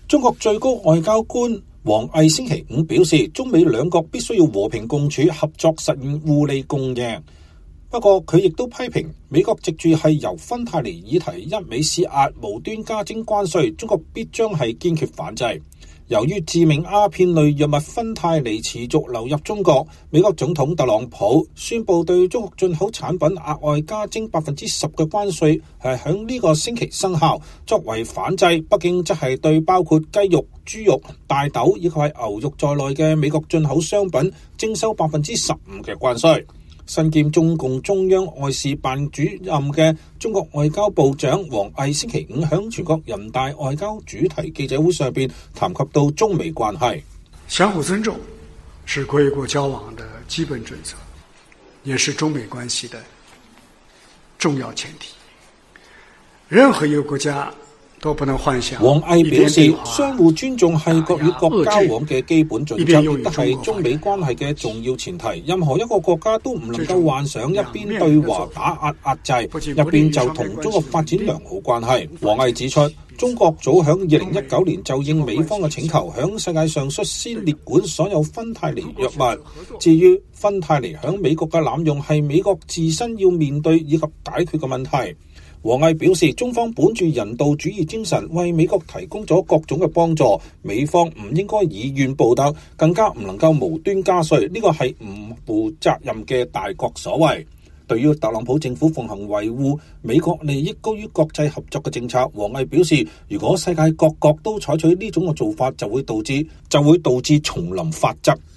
中國最高外交官王毅星期五表示，中美兩國必須要和平共處、合作實現互利共贏。不過佢亦都批評美國藉住係由芬太尼議題一味施壓、無端加徵關稅，中國必將係堅決反制。由於致命鴉片類藥物芬太尼持續流入中國，美國總統特朗普宣布對中國進口產品額外加徵10%嘅關稅，係響呢個星期生效。作為反制，北京則係對包括雞肉、豬肉、大豆以及係牛肉在內嘅美國進口商品徵收15%嘅關稅。身兼中共中央外事辦主任嘅中國外交部長王毅星期五響全國人大外交主題記者會上邊談及到中美關係。 相互尊重是國與國交往的基本準則，也是中美關係的重要前提。任何一個國家都不能幻想。 王毅表示，相互尊重係國與國交往嘅基本準則，亦都係中美關係嘅重要前提。任何一個國家都唔能夠幻想一邊對華打壓壓制，一邊就同中國發展良好關係。王毅指出，中國早響2019年就應美方嘅請求，響世界上率先列管所有芬太尼藥物。至於芬太尼響美國嘅濫用，係美國自身要面對以及解決嘅問題。王毅表示，中方本住人道主義精神，為美國提供咗各種嘅幫助，美方唔應該以怨報德，更加唔能夠無端加稅，呢個係唔負責任嘅大國所為。對於特朗普政府奉行維護美國利益高於國際合作嘅政策，王毅表示，如果世界各國都採取呢種嘅做法，就會導致叢林法則。